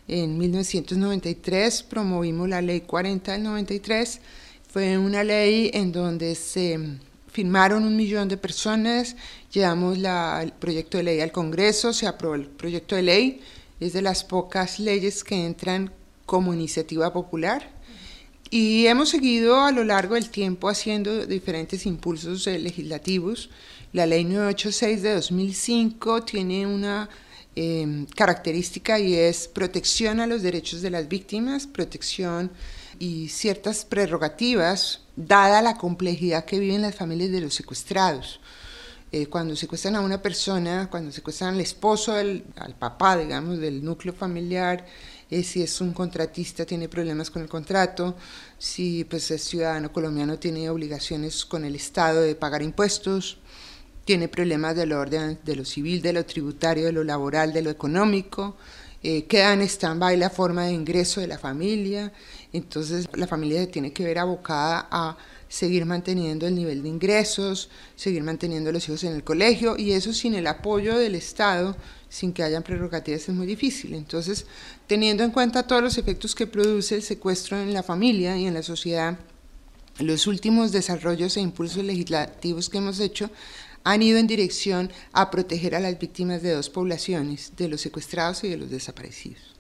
En 1993 promovimos la Ley 40 del 93. Fue una ley en donde se firmaron 1 millón de personas, llevamos el proyecto de ley al Congreso, se aprobó el proyecto de ley, es de las pocas leyes que entran como iniciativa popular. Y hemos seguido a lo largo del tiempo haciendo diferentes impulsos legislativos. La ley 986 de 2005 tiene una característica y es protección a los derechos de las víctimas, protección y ciertas prerrogativas, dada la complejidad que viven las familias de los secuestrados. Cuando secuestran a una persona, cuando secuestran al esposo, al papá, digamos, del núcleo familiar, si es un contratista tiene problemas con el contrato, si pues, es ciudadano colombiano tiene obligaciones con el Estado de pagar impuestos, tiene problemas del orden de lo civil, de lo tributario, de lo laboral, de lo económico, queda en stand-by la forma de ingreso de la familia, entonces la familia se tiene que ver abocada a seguir manteniendo el nivel de ingresos, seguir manteniendo a los hijos en el colegio, y eso sin el apoyo del Estado, sin que hayan prerrogativas, es muy difícil. Entonces, teniendo en cuenta todos los efectos que produce el secuestro en la familia y en la sociedad, los últimos desarrollos e impulsos legislativos que hemos hecho han ido en dirección a proteger a las víctimas de dos poblaciones, de los secuestrados y de los desaparecidos.